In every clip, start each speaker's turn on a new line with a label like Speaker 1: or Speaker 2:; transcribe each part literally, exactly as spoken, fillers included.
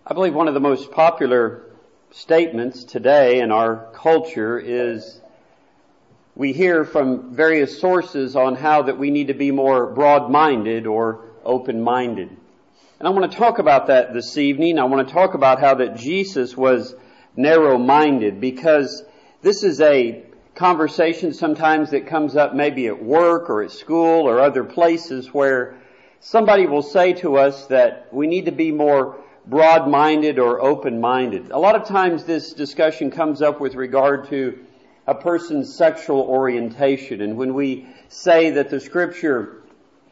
Speaker 1: I believe one of the most popular statements today in our culture is we hear from various sources on how that we need to be more broad-minded or open-minded. And I want to talk about that this evening. I want to talk about how that Jesus was narrow-minded, because this is a conversation sometimes that comes up maybe at work or at school or other places where somebody will say to us that we need to be more broad-minded or open-minded. A lot of times this discussion comes up with regard to a person's sexual orientation. And when we say that the Scripture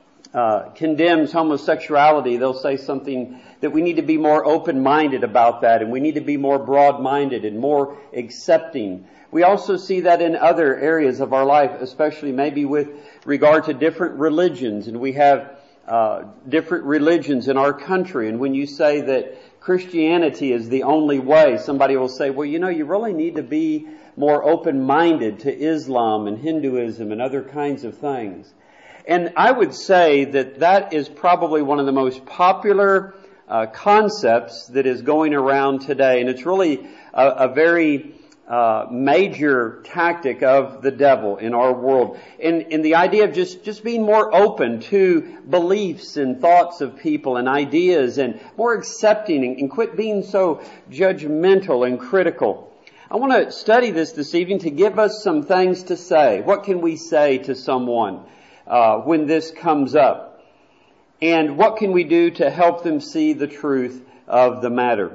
Speaker 1: uh, condemns homosexuality, they'll say something that we need to be more open-minded about that, and we need to be more broad-minded and more accepting. We also see that in other areas of our life, especially maybe with regard to different religions. And we have Uh, different religions in our country, and when you say that Christianity is the only way, somebody will say, well, you know, you really need to be more open-minded to Islam and Hinduism and other kinds of things. And I would say that that is probably one of the most popular uh, concepts that is going around today, and it's really a, a very Uh, major tactic of the devil in our world. And, and the idea of just, just being more open to beliefs and thoughts of people and ideas, and more accepting, and, and quit being so judgmental and critical. I want to study this this evening to give us some things to say. What can we say to someone uh, when this comes up? And what can we do to help them see the truth of the matter?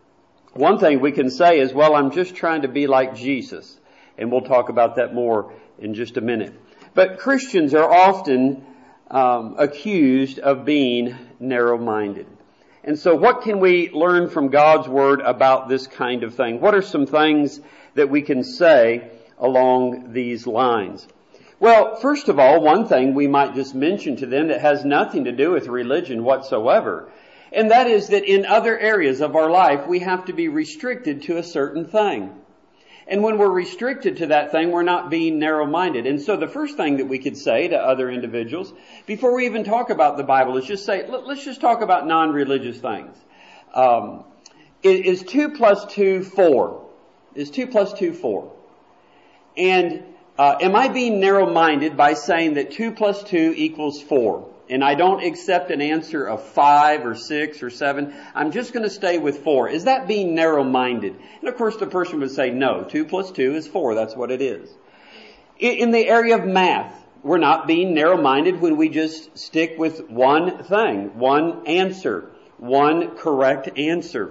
Speaker 1: One thing we can say is, well, I'm just trying to be like Jesus. And we'll talk about that more in just a minute. But Christians are often um, accused of being narrow-minded. And so what can we learn from God's Word about this kind of thing? What are some things that we can say along these lines? Well, first of all, one thing we might just mention to them that has nothing to do with religion whatsoever, and that is that in other areas of our life, we have to be restricted to a certain thing. And when we're restricted to that thing, we're not being narrow-minded. And so the first thing that we could say to other individuals, before we even talk about the Bible, is just say, let's just talk about non-religious things. Um, is two plus two four? Is two plus two four? And uh, am I being narrow-minded by saying that two plus two equals four? And I don't accept an answer of five or six or seven. I'm just going to stay with four. Is that being narrow-minded? And of course the person would say, no, two plus two is four. That's what it is. In the area of math, we're not being narrow-minded when we just stick with one thing, one answer, one correct answer.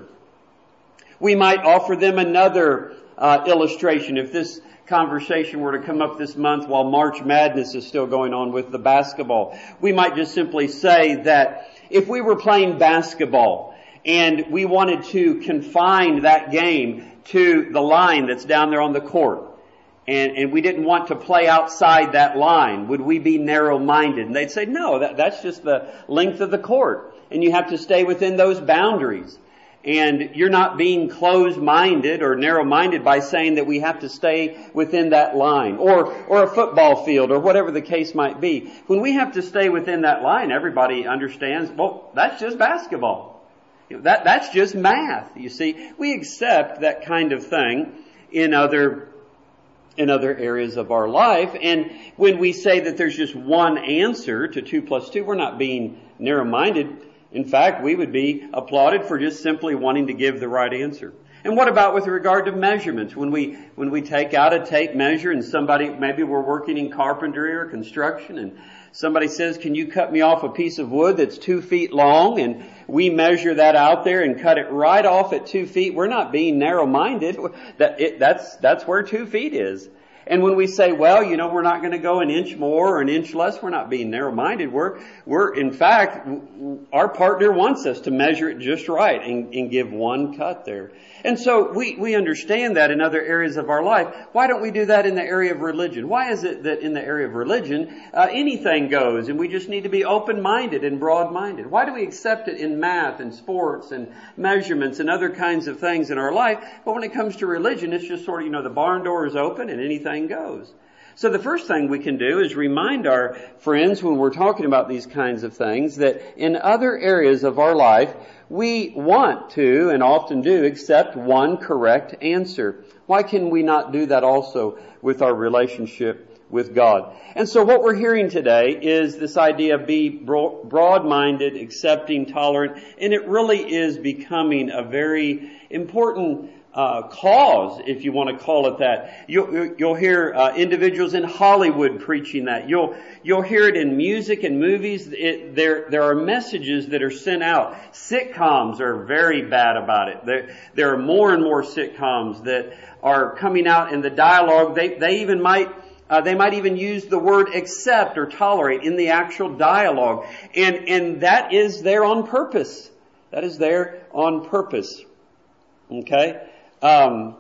Speaker 1: We might offer them another uh, illustration. If this conversation were to come up this month while March Madness is still going on with the basketball, we might just simply say that if we were playing basketball and we wanted to confine that game to the line that's down there on the court, and, and we didn't want to play outside that line, would we be narrow-minded? And they'd say, no, that, that's just the length of the court, and you have to stay within those boundaries. And you're not being closed-minded or narrow-minded by saying that we have to stay within that line, or or a football field, or whatever the case might be. When we have to stay within that line, everybody understands, well, that's just basketball. That that's just math. You see, we accept that kind of thing in other in other areas of our life. And when we say that there's just one answer to two plus two, we're not being narrow-minded. In fact, we would be applauded for just simply wanting to give the right answer. And what about with regard to measurements? When we when we take out a tape measure and somebody, maybe we're working in carpentry or construction, and somebody says, can you cut me off a piece of wood that's two feet long? And we measure that out there and cut it right off at two feet. We're not being narrow-minded. That it, that's that's where two feet is. And when we say, well, you know, we're not going to go an inch more or an inch less, we're not being narrow-minded. We're, we're, in fact, our partner wants us to measure it just right and, and give one cut there. And so we, we understand that in other areas of our life. Why don't we do that in the area of religion? Why is it that in the area of religion, uh, anything goes and we just need to be open-minded and broad-minded? Why do we accept it in math and sports and measurements and other kinds of things in our life? But when it comes to religion, it's just sort of, you know, the barn door is open and anything goes. So the first thing we can do is remind our friends when we're talking about these kinds of things that in other areas of our life, we want to and often do accept one correct answer. Why can we not do that also with our relationship with God? And so what we're hearing today is this idea of be broad-minded, accepting, tolerant, and it really is becoming a very important uh, cause, if you want to call it that. You'll, you'll hear uh, individuals in Hollywood preaching that. You'll you'll hear it in music and movies. It, there there are messages that are sent out. Sitcoms are very bad about it. There there are more and more sitcoms that are coming out in the dialogue. They they even might. Uh, they might even use the word accept or tolerate in the actual dialogue. And, and that is there on purpose. That is there on purpose. Okay? Um,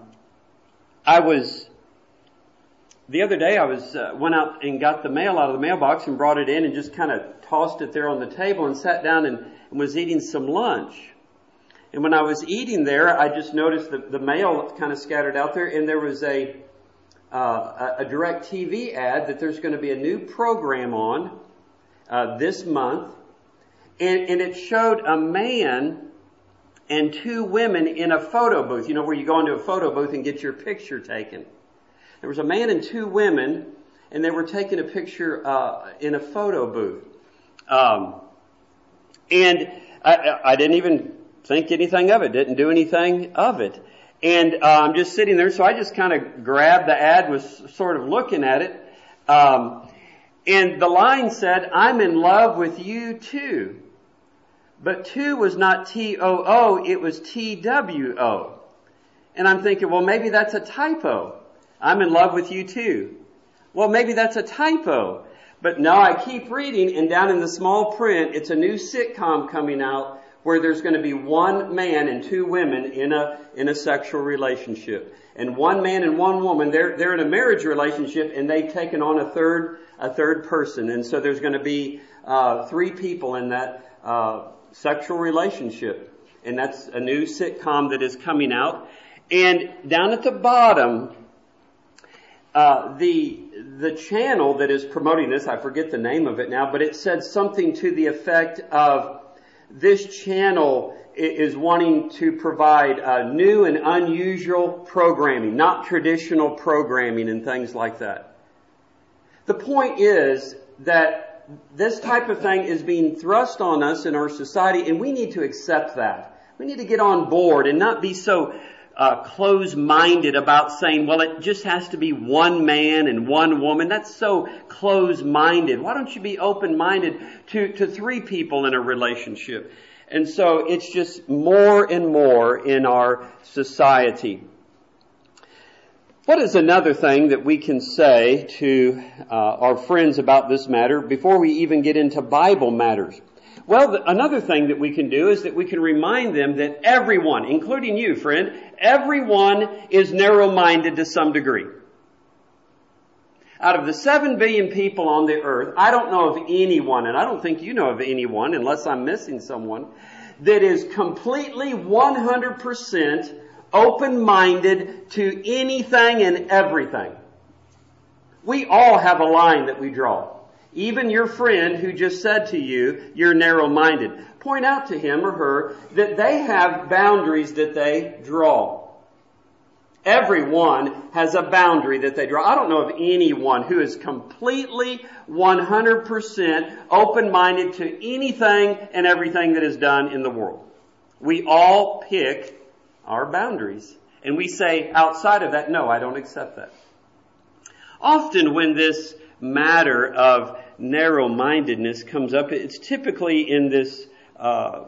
Speaker 1: I was, the other day I was, uh, went out and got the mail out of the mailbox and brought it in and just kind of tossed it there on the table and sat down and, and was eating some lunch. And when I was eating there, I just noticed the, the mail kind of scattered out there, and there was a, Uh, a, a direct T V ad that there's going to be a new program on uh, this month, and, and it showed a man and two women in a photo booth. You know, where you go into a photo booth and get your picture taken. There was a man and two women, and they were taking a picture uh, in a photo booth. Um, and I, I didn't even think anything of it. Didn't do anything of it. And uh, I'm just sitting there, so I just kind of grabbed the ad, was sort of looking at it. Um, and the line said, "I'm in love with you too." But two was not T O O, it was T W O. And I'm thinking, well, maybe that's a typo. I'm in love with you too. Well, maybe that's a typo. But no, I keep reading, and down in the small print, it's a new sitcom coming out where there's going to be one man and two women in a in a sexual relationship. And one man and one woman, they're they're in a marriage relationship, and they've taken on a third a third person. And so there's going to be uh three people in that uh sexual relationship. And that's a new sitcom that is coming out. And down at the bottom, uh the the channel that is promoting this, I forget the name of it now, but it said something to the effect of, this channel is wanting to provide uh, new and unusual programming, not traditional programming and things like that. The point is that this type of thing is being thrust on us in our society, and we need to accept that. We need to get on board and not be so uh, close-minded about saying, well, it just has to be one man and one woman. That's so close-minded. Why don't you be open-minded to, to three people in a relationship? And so it's just more and more in our society. What is another thing that we can say to uh, our friends about this matter before we even get into Bible matters? Well, the, another thing that we can do is that we can remind them that everyone, including you, friend, everyone is narrow-minded to some degree. Out of the seven billion people on the earth, I don't know of anyone, and I don't think you know of anyone, unless I'm missing someone, that is completely one hundred percent open-minded to anything and everything. We all have a line that we draw. Even your friend who just said to you, you're narrow-minded. Point out to him or her that they have boundaries that they draw. Everyone has a boundary that they draw. I don't know of anyone who is completely one hundred percent open-minded to anything and everything that is done in the world. We all pick our boundaries. And we say, outside of that, no, I don't accept that. Often when this matter of narrow-mindedness comes up, it's typically in this uh,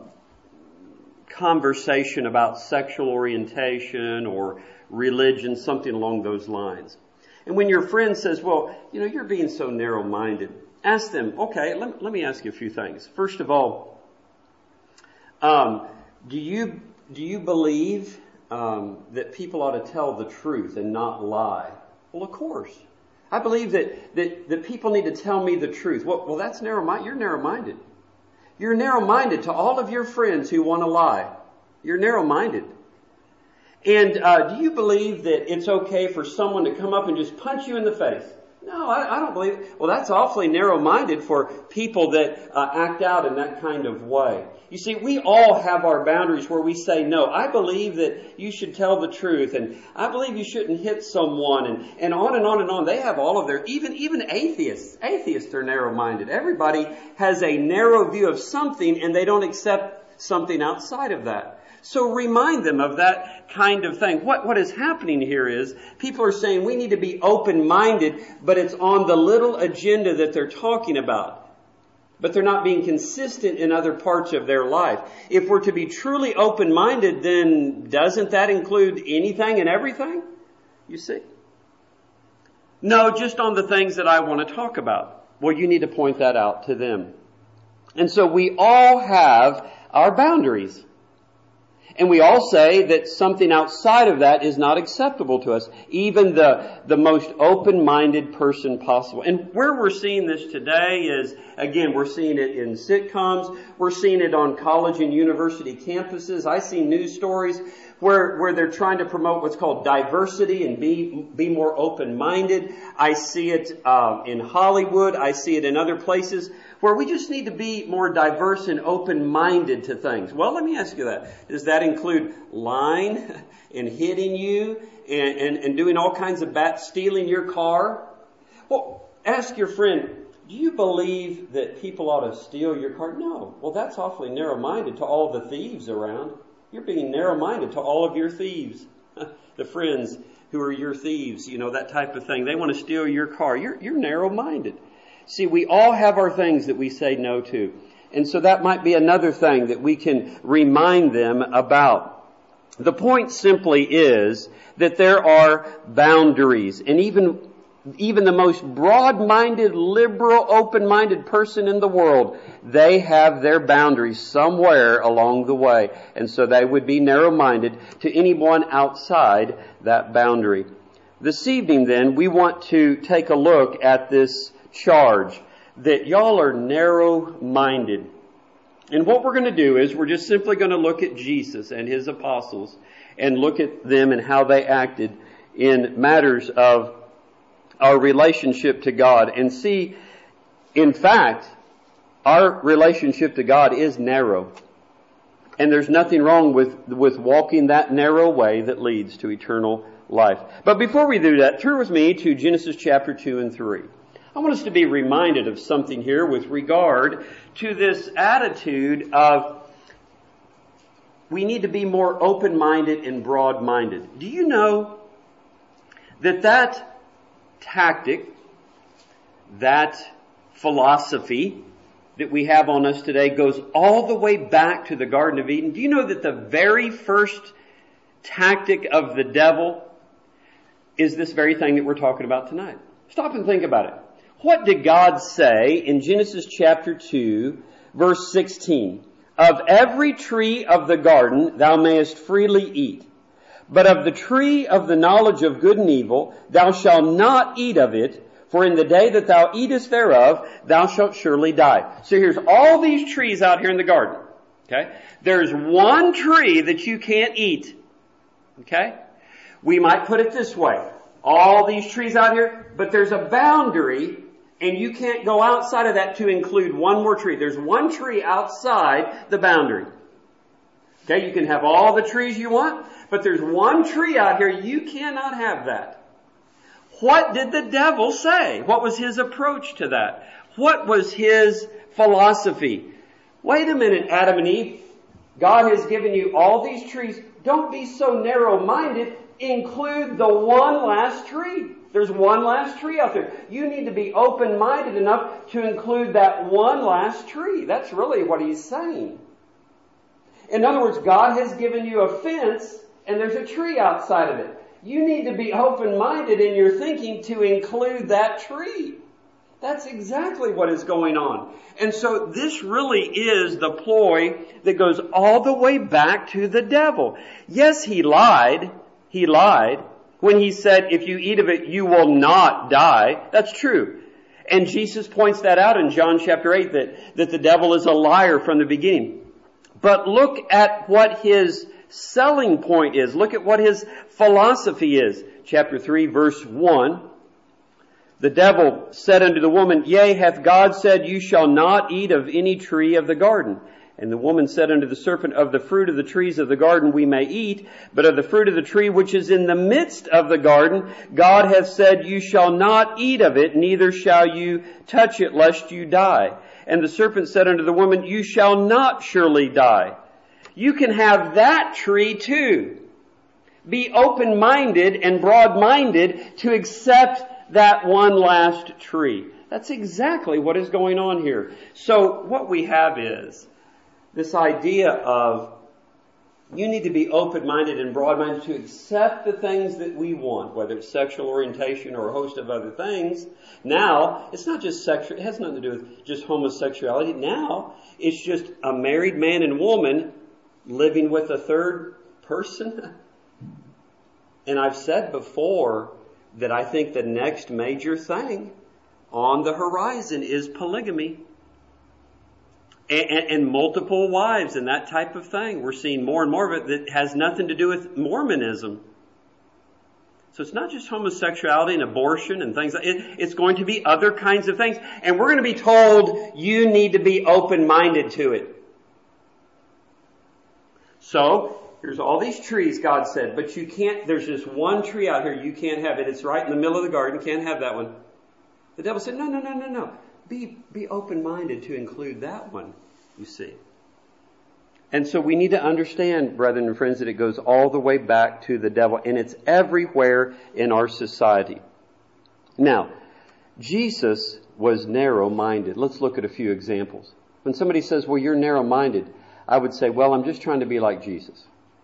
Speaker 1: conversation about sexual orientation or religion, something along those lines. And when your friend says, well, you know, you're being so narrow-minded, ask them, okay, let, let me ask you a few things. First of all, um, do you do you believe um, that people ought to tell the truth and not lie? Well, of course. I believe that, that, that people need to tell me the truth. Well, well that's narrow-minded. You're narrow-minded. You're narrow-minded to all of your friends who want to lie. You're narrow-minded. And uh, do you believe that it's okay for someone to come up and just punch you in the face? No, I, I don't believe it. Well, that's awfully narrow-minded for people that uh, act out in that kind of way. You see, we all have our boundaries where we say, no, I believe that you should tell the truth, and I believe you shouldn't hit someone, and, and on and on and on. They have all of their, even, even atheists, atheists are narrow-minded. Everybody has a narrow view of something, and they don't accept something outside of that. So remind them of that kind of thing. What, what is happening here is people are saying we need to be open-minded, but it's on the little agenda that they're talking about. But they're not being consistent in other parts of their life. If we're to be truly open-minded, then doesn't that include anything and everything? You see? No, just on the things that I want to talk about. Well, you need to point that out to them. And so we all have our boundaries. And we all say that something outside of that is not acceptable to us. Even the, the most open-minded person possible. And where we're seeing this today is, again, we're seeing it in sitcoms. We're seeing it on college and university campuses. I see news stories where, where they're trying to promote what's called diversity and be, be more open-minded. I see it uh, in Hollywood. I see it in other places where we just need to be more diverse and open-minded to things. Well, let me ask you that. Does that include lying and hitting you and, and, and doing all kinds of bad, stealing your car? Well, ask your friend, do you believe that people ought to steal your car? No. Well, that's awfully narrow-minded to all the thieves around. You're being narrow-minded to all of your thieves. The friends who are your thieves, you know, that type of thing. They want to steal your car. You're, you're narrow-minded. See, we all have our things that we say no to. And so that might be another thing that we can remind them about. The point simply is that there are boundaries. And even, even the most broad-minded, liberal, open-minded person in the world, they have their boundaries somewhere along the way. And so they would be narrow-minded to anyone outside that boundary. This evening, then, we want to take a look at this charge that y'all are narrow-minded. And what we're going to do is we're just simply going to look at Jesus and his apostles and look at them and how they acted in matters of our relationship to God and see, in fact, our relationship to God is narrow. And there's nothing wrong with, with walking that narrow way that leads to eternal life. But before we do that, turn with me to Genesis chapter two and three. I want us to be reminded of something here with regard to this attitude of we need to be more open-minded and broad-minded. Do you know that that tactic, that philosophy that we have on us today goes all the way back to the Garden of Eden? Do you know that the very first tactic of the devil is this very thing that we're talking about tonight? Stop and think about it. What did God say in Genesis chapter two, verse sixteen? Of every tree of the garden thou mayest freely eat, but of the tree of the knowledge of good and evil thou shalt not eat of it, for in the day that thou eatest thereof thou shalt surely die. So here's all these trees out here in the garden. Okay? There's one tree that you can't eat. Okay? We might put it this way. All these trees out here, but there's a boundary. And you can't go outside of that to include one more tree. There's one tree outside the boundary. Okay, you can have all the trees you want, but there's one tree out here, you cannot have that. What did the devil say? What was his approach to that? What was his philosophy? Wait a minute, Adam and Eve. God has given you all these trees. Don't be so narrow-minded. Include the one last tree. There's one last tree out there. You need to be open-minded enough to include that one last tree. That's really what he's saying. In other words, God has given you a fence and there's a tree outside of it. You need to be open-minded in your thinking to include that tree. That's exactly what is going on. And so this really is the ploy that goes all the way back to the devil. Yes, he lied. He lied. When he said, if you eat of it, you will not die. That's true. And Jesus points that out in John chapter eight, that, that the devil is a liar from the beginning. But look at what his selling point is. Look at what his philosophy is. Chapter three, verse one. The devil said unto the woman, Yea, hath God said, You shall not eat of any tree of the garden? And the woman said unto the serpent, Of the fruit of the trees of the garden we may eat, but of the fruit of the tree which is in the midst of the garden, God hath said, You shall not eat of it, neither shall you touch it, lest you die. And the serpent said unto the woman, You shall not surely die. You can have that tree too. Be open-minded and broad-minded to accept that one last tree. That's exactly what is going on here. So what we have is this idea of you need to be open-minded and broad-minded to accept the things that we want, whether it's sexual orientation or a host of other things. Now, it's not just sexual, it has nothing to do with just homosexuality. Now, it's just a married man and woman living with a third person. And I've said before that I think the next major thing on the horizon is polygamy. And, and, and multiple wives and that type of thing. We're seeing more and more of it that has nothing to do with Mormonism. So it's not just homosexuality and abortion and things like it. It's going to be other kinds of things. And we're going to be told you need to be open-minded to it. So, here's all these trees, God said, but you can't, there's this one tree out here, you can't have it. It's right in the middle of the garden, can't have that one. The devil said, no, no, no, no, no. Be, be open-minded to include that one, you see. And so we need to understand, brethren and friends, that it goes all the way back to the devil, and it's everywhere in our society. Now, Jesus was narrow-minded. Let's look at a few examples. When somebody says, well, you're narrow-minded, I would say, well, I'm just trying to be like Jesus.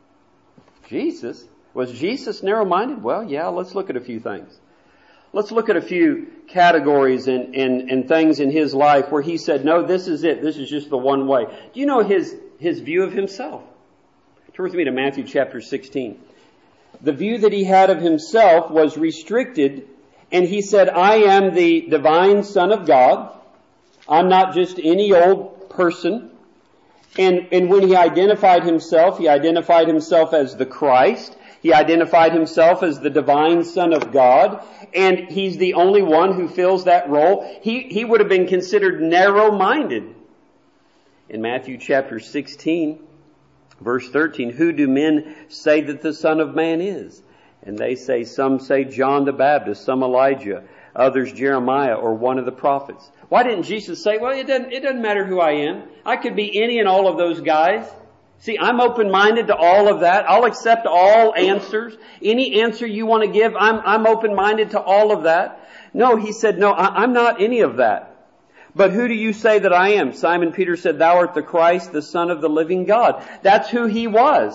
Speaker 1: Jesus? Was Jesus narrow-minded? Well, yeah, let's look at a few things. Let's look at a few categories and, and, and things in his life where he said, no, this is it. This is just the one way. Do you know his, his view of himself? Turn with me to Matthew chapter sixteen. The view that he had of himself was restricted, and he said, I am the divine Son of God. I'm not just any old person. And, and when he identified himself, he identified himself as the Christ. He identified himself as the divine Son of God, and he's the only one who fills that role. He, he would have been considered narrow-minded. In Matthew chapter sixteen, verse thirteen, who do men say that the Son of Man is? And they say, some say John the Baptist, some Elijah, others Jeremiah or one of the prophets. Why didn't Jesus say, well, it doesn't, it doesn't matter who I am. I could be any and all of those guys. See, I'm open-minded to all of that. I'll accept all answers. Any answer you want to give, I'm, I'm open-minded to all of that. No, he said, no, I, I'm not any of that. But who do you say that I am? Simon Peter said, thou art the Christ, the Son of the living God. That's who he was.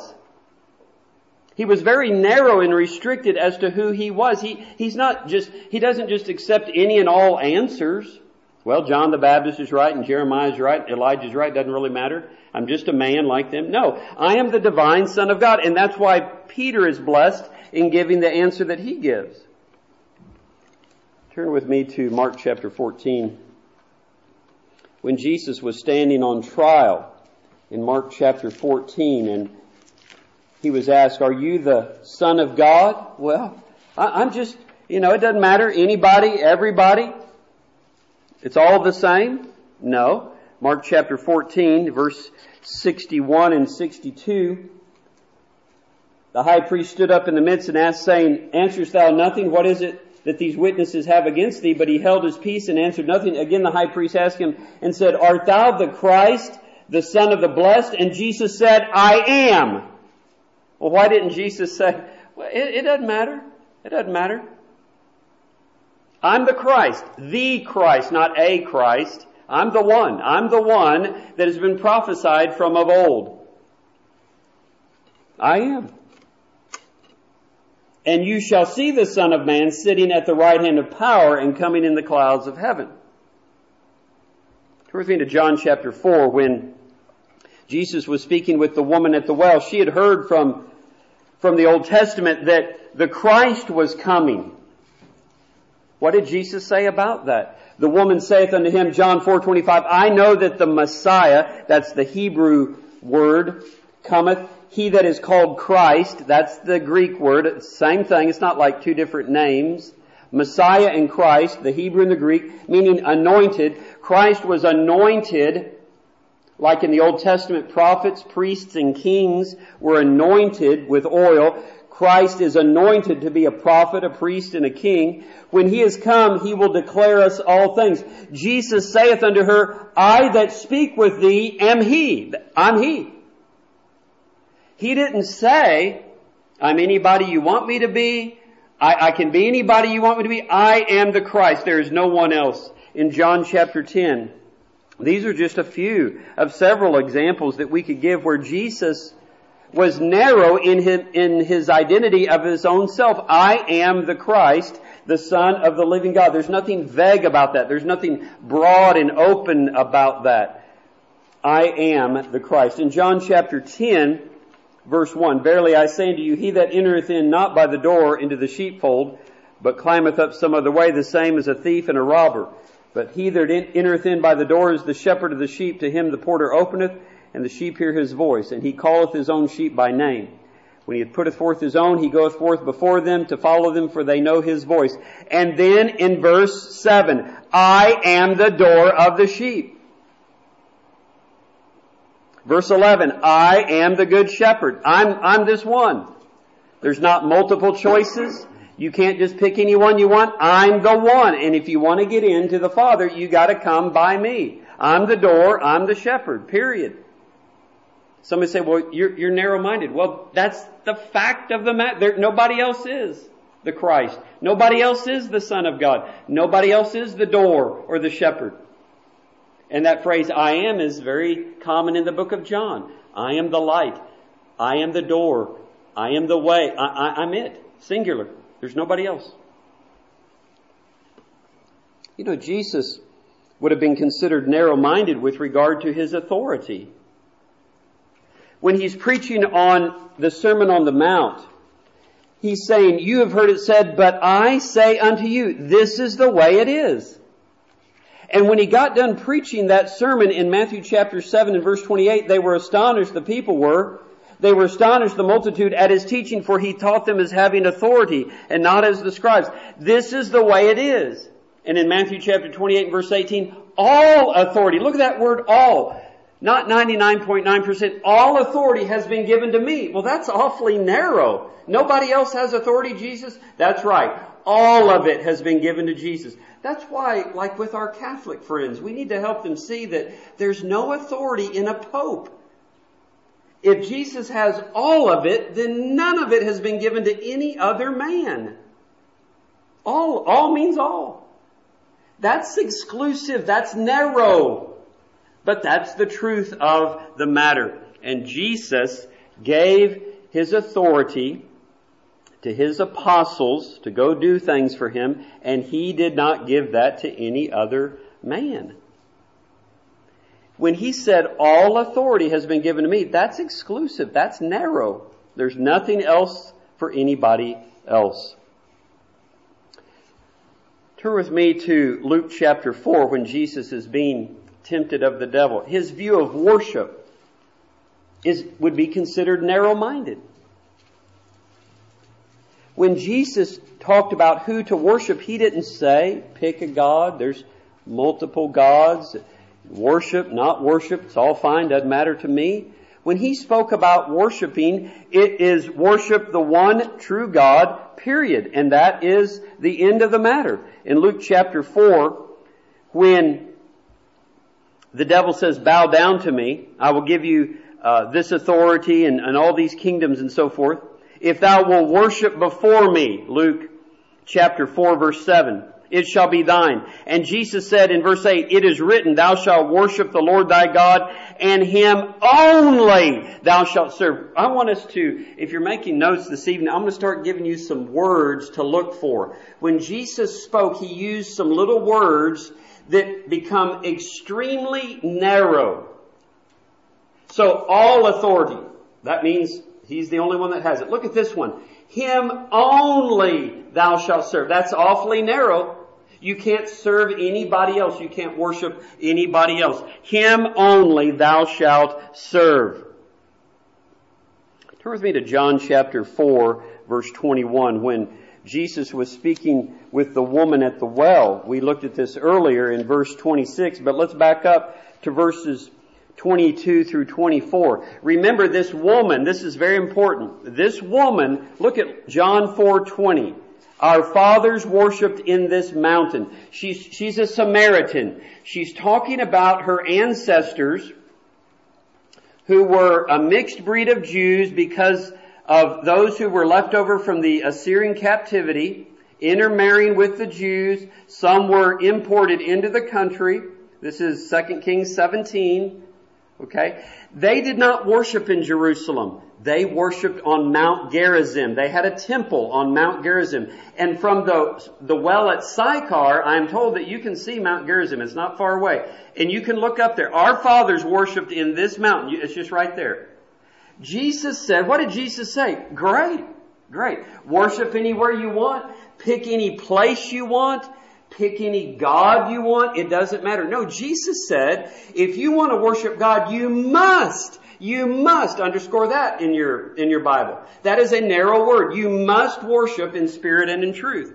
Speaker 1: He was very narrow and restricted as to who he was. He, he's not just, he doesn't just accept any and all answers. Well, John the Baptist is right and Jeremiah is right, Elijah is right, doesn't really matter. I'm just a man like them. No, I am the divine Son of God, and that's why Peter is blessed in giving the answer that he gives. Turn with me to Mark chapter fourteen. When Jesus was standing on trial in Mark chapter fourteen, and he was asked, are you the Son of God? Well, I, I'm just, you know, it doesn't matter. Anybody, everybody. It's all the same? No. Mark chapter fourteen, verse sixty-one and sixty-two. The high priest stood up in the midst and asked, saying, answerest thou nothing? What is it that these witnesses have against thee? But he held his peace and answered nothing. Again the high priest asked him and said, art thou the Christ, the Son of the Blessed? And Jesus said, I am. Well, why didn't Jesus say, well, it, it doesn't matter. It doesn't matter. I'm the Christ, the Christ, not a Christ. I'm the one. I'm the one that has been prophesied from of old. I am. And you shall see the Son of Man sitting at the right hand of power and coming in the clouds of heaven. Turn with me to John chapter four, when Jesus was speaking with the woman at the well. She had heard from, from the Old Testament that the Christ was coming. What did Jesus say about that? The woman saith unto him, John four twenty-five, I know that the Messiah, that's the Hebrew word, cometh. He that is called Christ, that's the Greek word. Same thing. It's not like two different names. Messiah and Christ, the Hebrew and the Greek, meaning anointed. Christ was anointed, like in the Old Testament, prophets, priests, and kings were anointed with oil. Christ is anointed to be a prophet, a priest, and a king. When He is come, He will declare us all things. Jesus saith unto her, I that speak with thee am He. I'm He. He didn't say, I'm anybody you want me to be. I, I can be anybody you want me to be. I am the Christ. There is no one else. In John chapter ten, these are just a few of several examples that we could give where Jesus was narrow in his, in his identity of His own self. I am the Christ, the Son of the living God. There's nothing vague about that. There's nothing broad and open about that. I am the Christ. In John chapter ten, verse one, Verily I say unto you, he that entereth in not by the door into the sheepfold, but climbeth up some other way, the same is a thief and a robber. But he that entereth in by the door is the shepherd of the sheep. To him the porter openeth, and the sheep hear his voice, and he calleth his own sheep by name. When he hath putteth forth his own, he goeth forth before them to follow them, for they know his voice. And then in verse seven, I am the door of the sheep. Verse eleven, I am the good shepherd. I'm, I'm this one. There's not multiple choices. You can't just pick anyone you want. I'm the one. And if you want to get into the Father, you got to come by me. I'm the door. I'm the shepherd. Period. Somebody say, well, you're, you're narrow-minded. Well, that's the fact of the matter. Nobody else is the Christ. Nobody else is the Son of God. Nobody else is the door or the shepherd. And that phrase, I am, is very common in the book of John. I am the light. I am the door. I am the way. I, I, I'm it. Singular. There's nobody else. You know, Jesus would have been considered narrow-minded with regard to His authority. When He's preaching on the Sermon on the Mount, He's saying, you have heard it said, but I say unto you, this is the way it is. And when He got done preaching that sermon in Matthew chapter seven and verse twenty-eight, they were astonished, the people were. They were astonished, the multitude, at His teaching, for He taught them as having authority and not as the scribes. This is the way it is. And in Matthew chapter twenty-eight and verse eighteen, all authority. Look at that word all. Not ninety-nine point nine percent. All authority has been given to me. Well, that's awfully narrow. Nobody else has authority, Jesus? That's right. All of it has been given to Jesus. That's why, like with our Catholic friends, we need to help them see that there's no authority in a pope. If Jesus has all of it, then none of it has been given to any other man. All, all means all. That's exclusive. That's narrow. But that's the truth of the matter. And Jesus gave His authority to His apostles to go do things for Him, and He did not give that to any other man. When He said, all authority has been given to me, that's exclusive. That's narrow. There's nothing else for anybody else. Turn with me to Luke chapter four when Jesus is being tempted of the devil. His view of worship is would be considered narrow-minded. When Jesus talked about who to worship, He didn't say, pick a god. There's multiple gods. Worship, not worship, it's all fine, doesn't matter to me. When He spoke about worshiping, it is worship the one true God, period. And that is the end of the matter. In Luke chapter four, when the devil says, bow down to me, I will give you uh, this authority and, and all these kingdoms and so forth. If thou wilt worship before me, Luke chapter four verse seven, it shall be thine. And Jesus said in verse eight, it is written, thou shalt worship the Lord thy God, and Him only thou shalt serve. I want us to, if you're making notes this evening, I'm going to start giving you some words to look for. When Jesus spoke, He used some little words that become extremely narrow. So all authority, that means He's the only one that has it. Look at this one. Him only thou shalt serve. That's awfully narrow. You can't serve anybody else. You can't worship anybody else. Him only thou shalt serve. Turn with me to John chapter four, verse twenty-one, when Jesus was speaking with the woman at the well. We looked at this earlier in verse twenty-six, but let's back up to verses twenty-two through twenty-four. Remember this woman, this is very important. This woman, look at John four twenty. Our fathers worshipped in this mountain. She's, she's a Samaritan. She's talking about her ancestors who were a mixed breed of Jews because of those who were left over from the Assyrian captivity, intermarrying with the Jews. Some were imported into the country. This is Second Kings seventeen. Okay? They did not worship in Jerusalem. They worshipped on Mount Gerizim. They had a temple on Mount Gerizim. And from the, the well at Sychar, I'm told that you can see Mount Gerizim. It's not far away. And you can look up there. Our fathers worshipped in this mountain. It's just right there. Jesus said, what did Jesus say? Great. Great. Worship anywhere you want. Pick any place you want. Pick any God you want. It doesn't matter. No, Jesus said, if you want to worship God, you must, you must, underscore that in your, in your Bible. That is a narrow word. You must worship in spirit and in truth.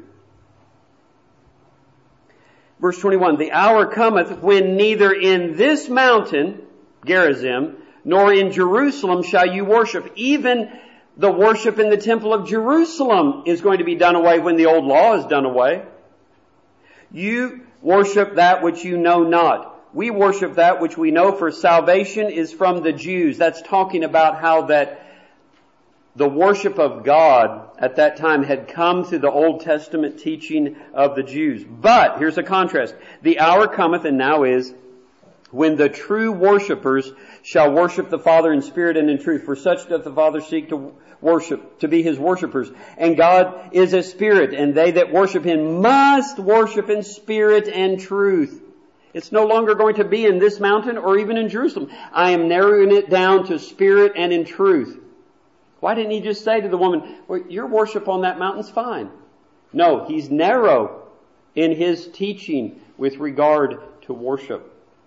Speaker 1: Verse twenty-one, the hour cometh when neither in this mountain, Gerizim, nor in Jerusalem shall you worship. Even the worship in the temple of Jerusalem is going to be done away when the old law is done away. You worship that which you know not. We worship that which we know, for salvation is from the Jews. That's talking about how that the worship of God at that time had come through the Old Testament teaching of the Jews. But, here's a contrast. The hour cometh, and now is, when the true worshipers shall worship the Father in spirit and in truth. For such doth the Father seek to worship, to be His worshipers. And God is a spirit, and they that worship Him must worship in spirit and truth. It's no longer going to be in this mountain or even in Jerusalem. I am narrowing it down to spirit and in truth. Why didn't He just say to the woman, well, your worship on that mountain's fine? No, He's narrow in His teaching with regard to worship.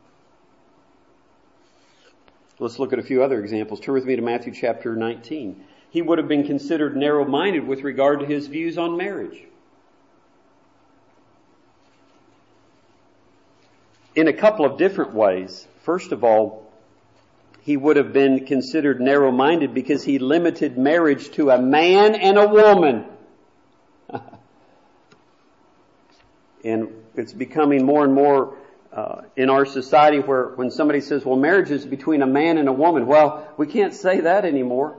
Speaker 1: Let's look at a few other examples. Turn with me to Matthew chapter nineteen. He would have been considered narrow-minded with regard to his views on marriage. In a couple of different ways. First of all, he would have been considered narrow-minded because he limited marriage to a man and a woman. And it's becoming more and more uh, in our society where when somebody says, well, marriage is between a man and a woman. Well, we can't say that anymore.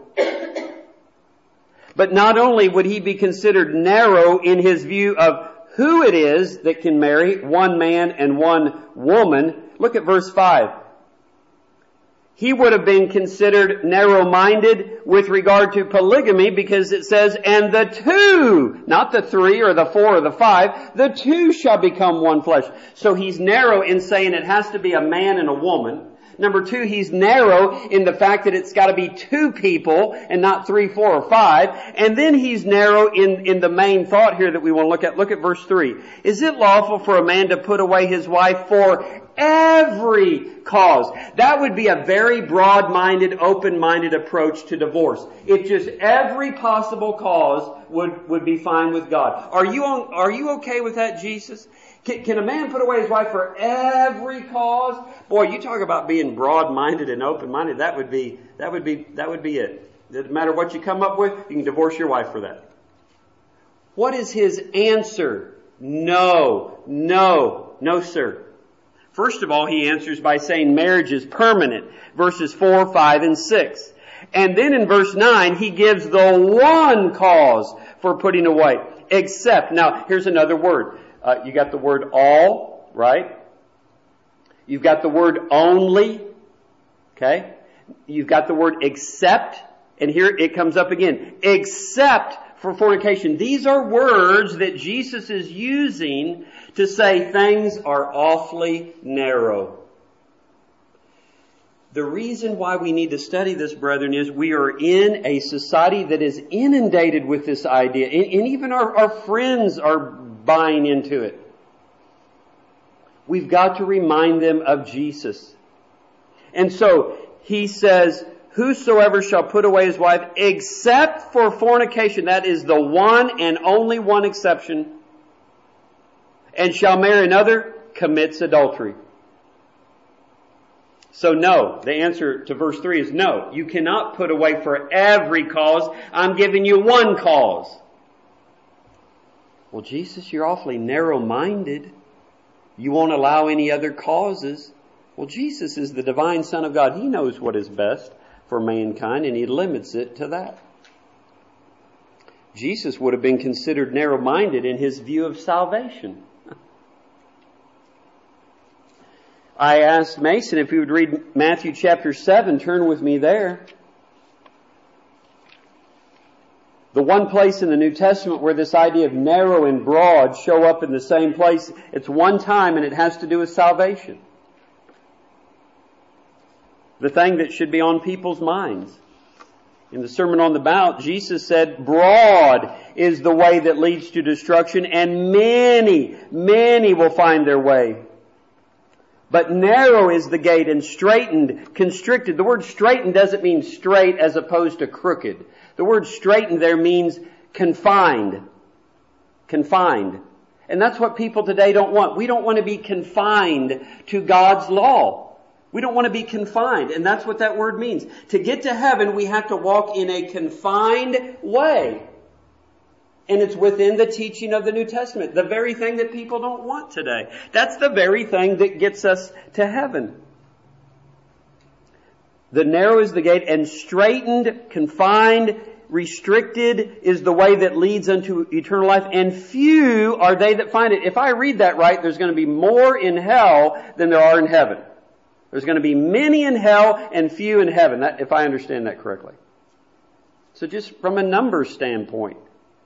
Speaker 1: But not only would he be considered narrow in his view of who it is that can marry one man and one woman. Look at verse five. He would have been considered narrow-minded with regard to polygamy because it says, and the two, not the three or the four or the five, the two shall become one flesh. So he's narrow in saying it has to be a man and a woman. Number two, he's narrow in the fact that it's got to be two people and not three, four, or five. And then he's narrow in, in the main thought here that we want to look at. Look at verse three. Is it lawful for a man to put away his wife for every cause? That would be a very broad-minded, open-minded approach to divorce. If just every possible cause would, would be fine with God. Are you on, are you okay with that, Jesus? Can, can a man put away his wife for every cause? Boy, you talk about being broad-minded and open-minded. That would be, that would be, that would be it. Doesn't matter what you come up with, you can divorce your wife for that. What is his answer? No, no, no, sir. First of all, he answers by saying marriage is permanent. Verses four, five, and six. And then in verse nine, he gives the one cause for putting away. Except, now here's another word. Uh, you got the word all, right? You've got the word only, okay? You've got the word except, and here it comes up again. Except for fornication. These are words that Jesus is using to say things are awfully narrow. The reason why we need to study this, brethren, is we are in a society that is inundated with this idea. And, and even our, our friends are buying into it. We've got to remind them of Jesus. And so, he says, whosoever shall put away his wife, except for fornication, that is the one and only one exception, and shall marry another, commits adultery. So no, the answer to verse three is no. You cannot put away for every cause. I'm giving you one cause. Well, Jesus, you're awfully narrow-minded. You won't allow any other causes. Well, Jesus is the divine Son of God. He knows what is best for mankind, and He limits it to that. Jesus would have been considered narrow-minded in His view of salvation. I asked Mason if he would read Matthew chapter seven. Turn with me there. The one place in the New Testament where this idea of narrow and broad show up in the same place. It's one time, and it has to do with salvation. The thing that should be on people's minds. In the Sermon on the Mount, Jesus said, broad is the way that leads to destruction, and many, many will find their way. But narrow is the gate, and straitened, constricted. The word straitened doesn't mean straight as opposed to crooked. The word straitened there means confined. Confined. And that's what people today don't want. We don't want to be confined to God's law. We don't want to be confined. And that's what that word means. To get to heaven, we have to walk in a confined way. And it's within the teaching of the New Testament. The very thing that people don't want today. That's the very thing that gets us to heaven. The narrow is the gate, and straitened, confined, restricted is the way that leads unto eternal life, and few are they that find it. If I read that right, there's going to be more in hell than there are in heaven. There's going to be many in hell and few in heaven, that, if I understand that correctly. So just from a numbers standpoint,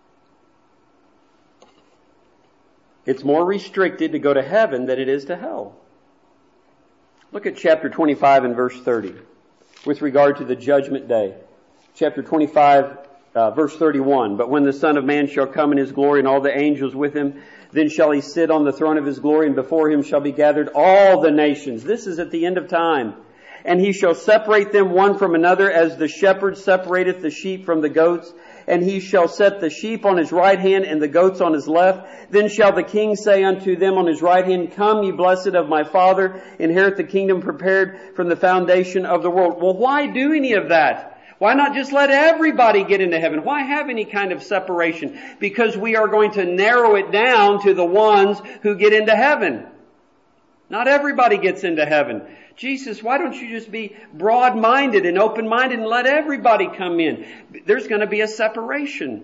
Speaker 1: it's more restricted to go to heaven than it is to hell. Look at chapter twenty-five and verse thirty with regard to the judgment day. Chapter twenty-five, uh, verse thirty-one. But when the Son of Man shall come in His glory and all the angels with Him, then shall He sit on the throne of His glory, and before Him shall be gathered all the nations. This is at the end of time. And He shall separate them one from another, as the shepherd separateth the sheep from the goats. And He shall set the sheep on His right hand and the goats on His left. Then shall the King say unto them on His right hand, Come, ye blessed of my Father, inherit the kingdom prepared from the foundation of the world. Well, why do any of that? Why not just let everybody get into heaven? Why have any kind of separation? Because we are going to narrow it down to the ones who get into heaven. Not everybody gets into heaven. Jesus, why don't you just be broad-minded and open-minded and let everybody come in? There's going to be a separation.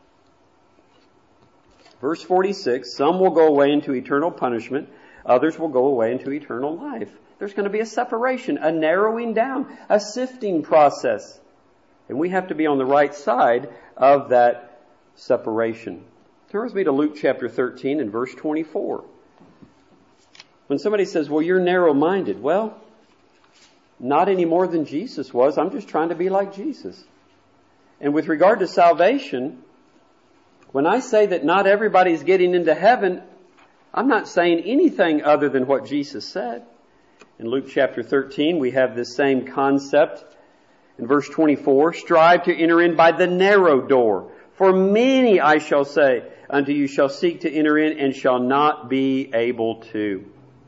Speaker 1: Verse forty-six, some will go away into eternal punishment. Others will go away into eternal life. There's going to be a separation, a narrowing down, a sifting process. And we have to be on the right side of that separation. Turn with me to Luke chapter thirteen and verse twenty-four. When somebody says, well, you're narrow-minded. Well, not any more than Jesus was. I'm just trying to be like Jesus. And with regard to salvation, when I say that not everybody's getting into heaven, I'm not saying anything other than what Jesus said. In Luke chapter thirteen, we have this same concept. In verse twenty-four, strive to enter in by the narrow door. For many, I shall say, unto you shall seek to enter in and shall not be able to.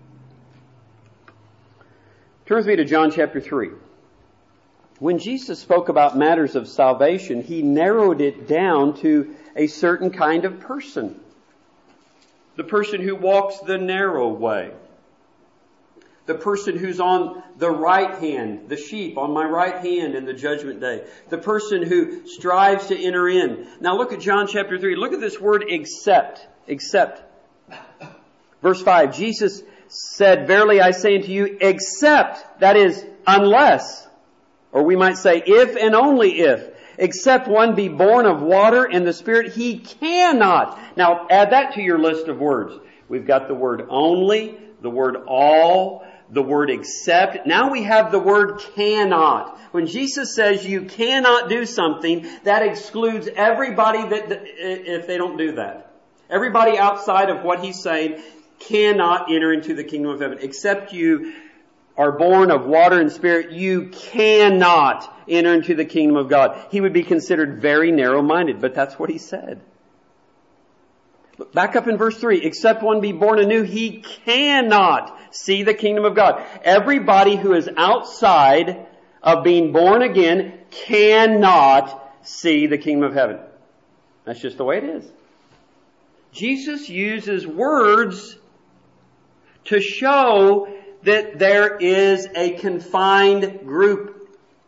Speaker 1: Turn with me to John chapter three. When Jesus spoke about matters of salvation, He narrowed it down to a certain kind of person. The person who walks the narrow way. The person who's on the right hand, the sheep on my right hand in the judgment day. The person who strives to enter in. Now look at John chapter three. Look at this word except. Except. Verse five, Jesus said, verily I say unto you, except, that is, unless, or we might say if and only if, except one be born of water and the Spirit, he cannot. Now add that to your list of words. We've got the word only, the word all, the word except. Now we have the word cannot. When Jesus says you cannot do something, that excludes everybody that, if they don't do that. Everybody outside of what He's saying cannot enter into the kingdom of heaven, except you are born of water and spirit, you cannot enter into the kingdom of God. He would be considered very narrow-minded, but that's what he said. Look, back up in verse three. Except one be born anew, he cannot see the kingdom of God. Everybody who is outside of being born again cannot see the kingdom of heaven. That's just the way it is. Jesus uses words to show that there is a confined group.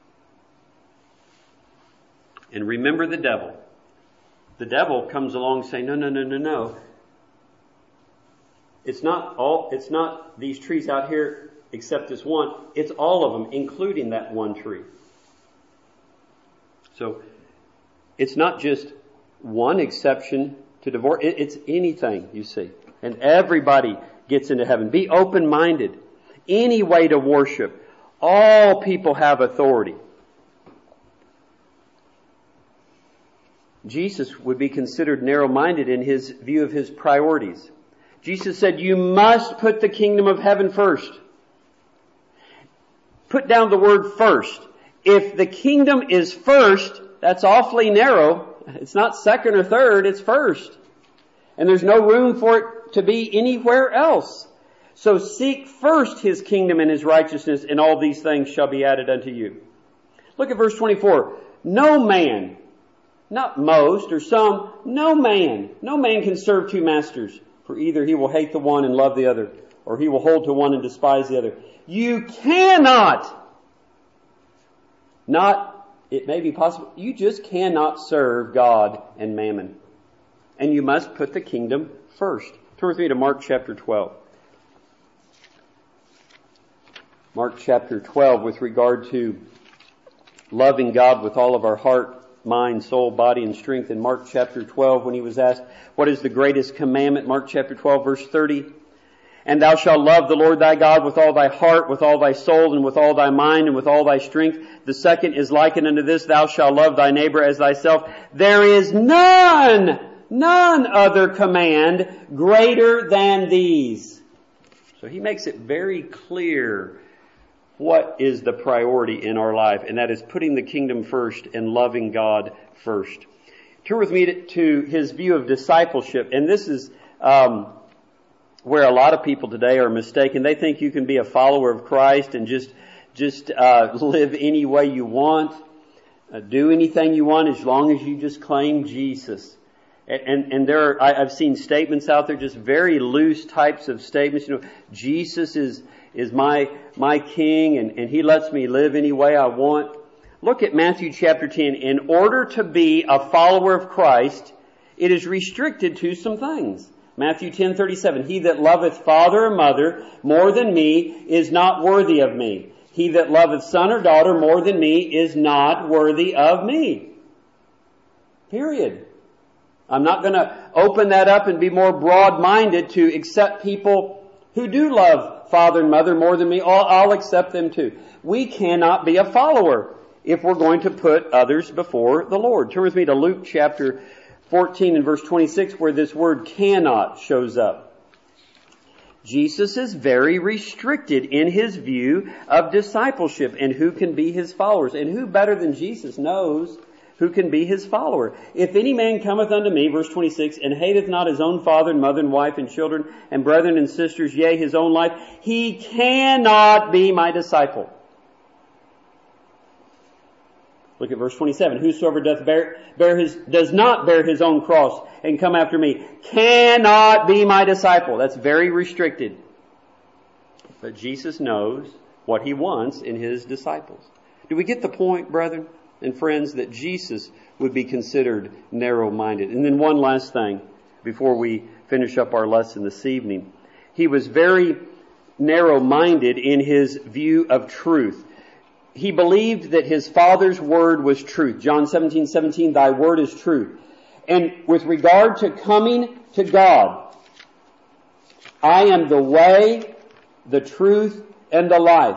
Speaker 1: And remember the devil. The devil comes along saying, no, no, no, no, no. It's not all, it's not these trees out here except this one. It's all of them, including that one tree. So, it's not just one exception to divorce. It's anything, you see. And everybody gets into heaven. Be open-minded. Any way to worship. All people have authority. Jesus would be considered narrow-minded in his view of his priorities. Jesus said, you must put the kingdom of heaven first. Put down the word first. If the kingdom is first, that's awfully narrow. It's not second or third, it's first. And there's no room for it to be anywhere else. So seek first his kingdom and his righteousness, and all these things shall be added unto you. Look at verse twenty-four. No man, not most or some, no man, no man can serve two masters. For either he will hate the one and love the other, or he will hold to one and despise the other. You cannot, not, it may be possible, you just cannot serve God and mammon. And you must put the kingdom first. Turn with me to Mark chapter twelve. Mark chapter twelve, with regard to loving God with all of our heart, mind, soul, body, and strength. In Mark chapter twelve, when he was asked, what is the greatest commandment? Mark chapter twelve, verse thirty. And thou shalt love the Lord thy God with all thy heart, with all thy soul, and with all thy mind, and with all thy strength. The second is likened unto this, thou shalt love thy neighbor as thyself. There is none, none other command greater than these. So he makes it very clear what is the priority in our life, and that is putting the kingdom first and loving God first. Turn with me to, to his view of discipleship, and this is um, where a lot of people today are mistaken. They think you can be a follower of Christ and just just uh, live any way you want, uh, do anything you want as long as you just claim Jesus. And, and, and there are, I, I've seen statements out there, just very loose types of statements. You know, Jesus is is my my king, and, and he lets me live any way I want. Look at Matthew chapter ten. In order to be a follower of Christ, it is restricted to some things. Matthew ten thirty-seven. He that loveth father or mother more than me is not worthy of me. He that loveth son or daughter more than me is not worthy of me. Period. I'm not going to open that up and be more broad-minded to accept people who do love father and mother more than me. I'll, I'll accept them too. We cannot be a follower if we're going to put others before the Lord. Turn with me to Luke chapter fourteen and verse twenty-six, where this word cannot shows up. Jesus is very restricted in his view of discipleship and who can be his followers. And who better than Jesus knows who can be his follower? If any man cometh unto me, verse twenty-six, and hateth not his own father and mother and wife and children and brethren and sisters, yea, his own life, he cannot be my disciple. Look at verse twenty-seven. Whosoever doth bear, bear his, does not bear his own cross and come after me cannot be my disciple. That's very restricted. But Jesus knows what he wants in his disciples. Do we get the point, brethren and friends, that Jesus would be considered narrow-minded? And then one last thing before we finish up our lesson this evening. He was very narrow-minded in his view of truth. He believed that his Father's word was truth. John seventeen seventeen, thy word is truth. And with regard to coming to God, I am the way, the truth, and the life.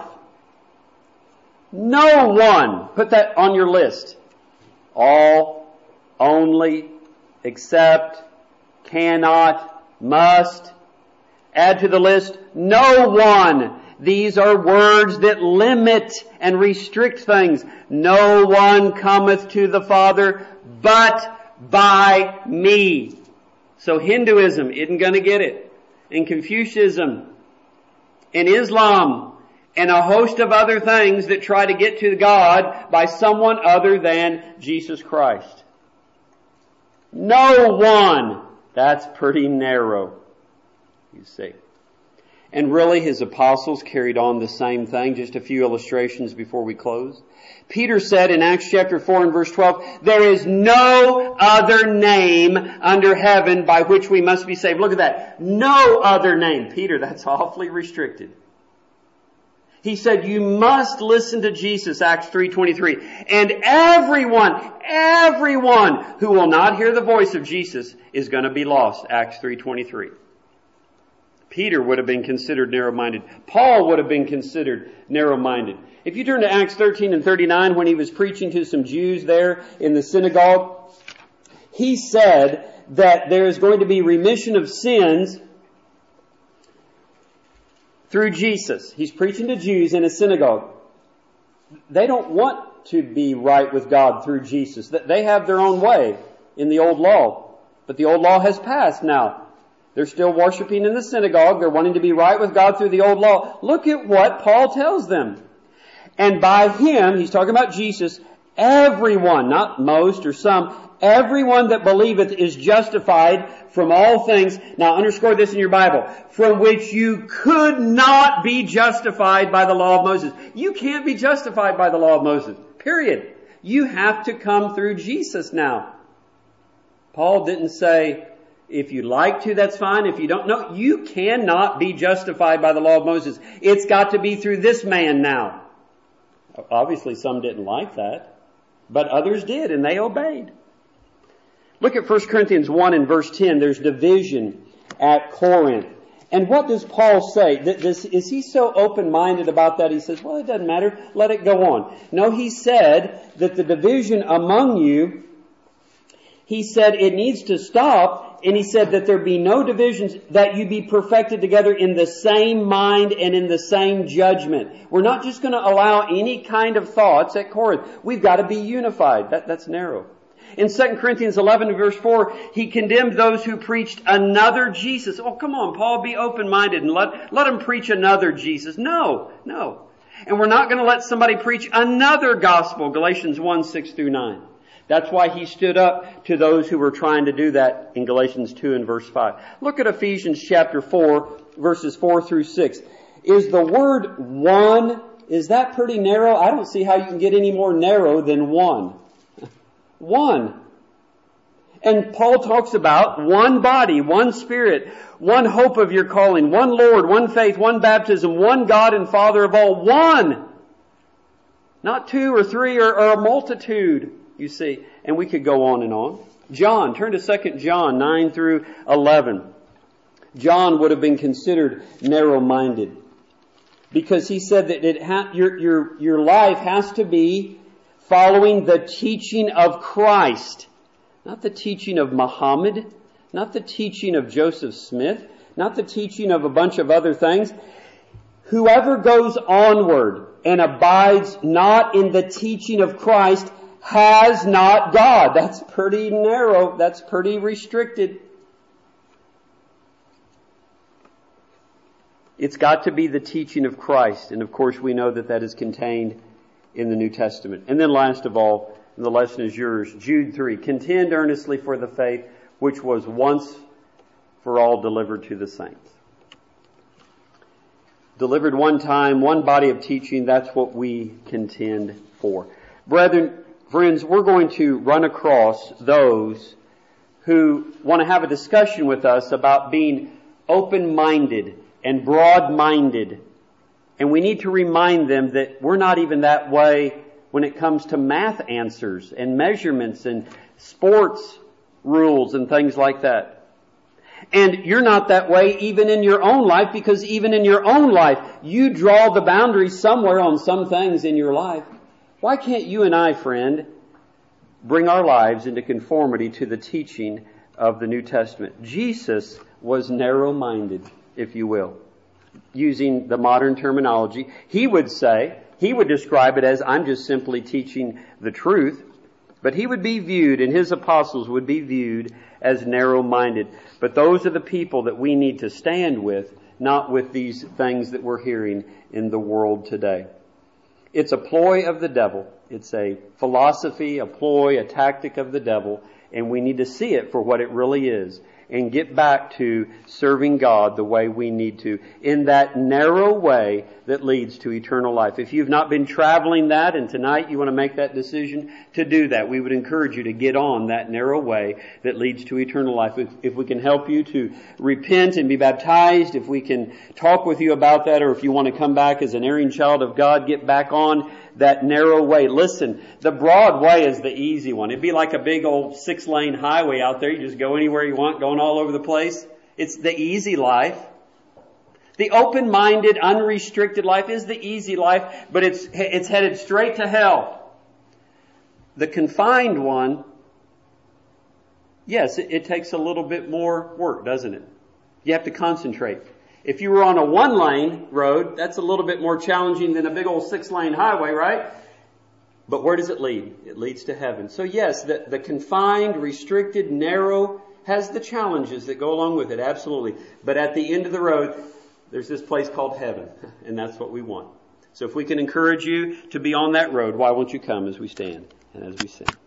Speaker 1: No one, put that on your list. All, only, except, cannot, must. Add to the list, no one These are words that limit and restrict things. No one cometh to the Father but by me. So Hinduism isn't going to get it. And Confucianism and Islam and a host of other things that try to get to God by someone other than Jesus Christ. No one. That's pretty narrow, you see. And really, his apostles carried on the same thing. Just a few illustrations before we close. Peter said in Acts chapter four and verse twelve, there is no other name under heaven by which we must be saved. Look at that. No other name. Peter, that's awfully restricted. He said, you must listen to Jesus, Acts three twenty-three. And everyone, everyone who will not hear the voice of Jesus is going to be lost, Acts three twenty-three. Peter would have been considered narrow-minded. Paul would have been considered narrow-minded. If you turn to Acts thirteen and thirty-nine, when he was preaching to some Jews there in the synagogue, he said that there is going to be remission of sins through Jesus. He's preaching to Jews in a synagogue. They don't want to be right with God through Jesus. They have their own way in the old law. But the old law has passed now. They're still worshiping in the synagogue. They're wanting to be right with God through the old law. Look at what Paul tells them. And by him, he's talking about Jesus, everyone, not most or some, everyone that believeth is justified from all things. Now underscore this in your Bible. From which you could not be justified by the law of Moses. You can't be justified by the law of Moses. Period. You have to come through Jesus now. Paul didn't say, if you like to, that's fine. If you don't, no, you cannot be justified by the law of Moses. It's got to be through this man now. Obviously some didn't like that, but others did, and they obeyed. Look at First Corinthians one and verse ten. There's division at Corinth. And what does Paul say? This, is he so open-minded about that? He says, well, it doesn't matter. Let it go on. No, he said that the division among you, he said it needs to stop. And he said that there be no divisions, that you be perfected together in the same mind and in the same judgment. We're not just going to allow any kind of thoughts at Corinth. We've got to be unified. That, that's narrow. In Second Corinthians eleven verse four, he condemned those who preached another Jesus. Oh, come on, Paul, be open-minded and let, let him preach another Jesus. No, no. And we're not going to let somebody preach another gospel, Galatians one, six through nine. That's why he stood up to those who were trying to do that in Galatians two and verse five. Look at Ephesians chapter four, verses four through six. Is the word one, is that pretty narrow? I don't see how you can get any more narrow than one. One. And Paul talks about one body, one spirit, one hope of your calling, one Lord, one faith, one baptism, one God and Father of all. One. Not two or three or, or a multitude. You see, and we could go on and on. John, turn to Second John nine through eleven. John would have been considered narrow-minded because he said that it ha- your, your, your life has to be following the teaching of Christ, not the teaching of Muhammad, not the teaching of Joseph Smith, not the teaching of a bunch of other things. Whoever goes onward and abides not in the teaching of Christ has not God. That's pretty narrow. That's pretty restricted. It's got to be the teaching of Christ. And of course we know that that is contained in the New Testament. And then last of all, and the lesson is yours, Jude three. Contend earnestly for the faith which was once for all delivered to the saints. Delivered one time, one body of teaching, that's what we contend for. Brethren, friends, we're going to run across those who want to have a discussion with us about being open-minded and broad-minded. And we need to remind them that we're not even that way when it comes to math answers and measurements and sports rules and things like that. And you're not that way even in your own life, because even in your own life, you draw the boundaries somewhere on some things in your life. Why can't you and I, friend, bring our lives into conformity to the teaching of the New Testament? Jesus was narrow-minded, if you will. using the modern terminology. He would say, he would describe it as, I'm just simply teaching the truth. But he would be viewed, and his apostles would be viewed as narrow-minded. But those are the people that we need to stand with, not with these things that we're hearing in the world today. It's a ploy of the devil. It's a philosophy, a ploy, a tactic of the devil, and we need to see it for what it really is and get back to serving God the way we need to, in that narrow way that leads to eternal life. If you've not been traveling that, and tonight you want to make that decision to do that, we would encourage you to get on that narrow way that leads to eternal life. If, if we can help you to repent and be baptized, if we can talk with you about that, or if you want to come back as an erring child of God, get back on that narrow way. Listen, the broad way is the easy one. It'd be like a big old six-lane highway out there. You just go anywhere you want, going all over the place. It's the easy life. The open-minded, unrestricted life is the easy life, but it's it's headed straight to hell. The confined one, yes, it, it takes a little bit more work, doesn't it? You have to concentrate. If you were on a one-lane road, that's a little bit more challenging than a big old six-lane highway, right? But where does it lead? It leads to heaven. So yes, the, the confined, restricted, narrow has the challenges that go along with it, absolutely. But at the end of the road, there's this place called heaven, and that's what we want. So if we can encourage you to be on that road, why won't you come as we stand and as we sing?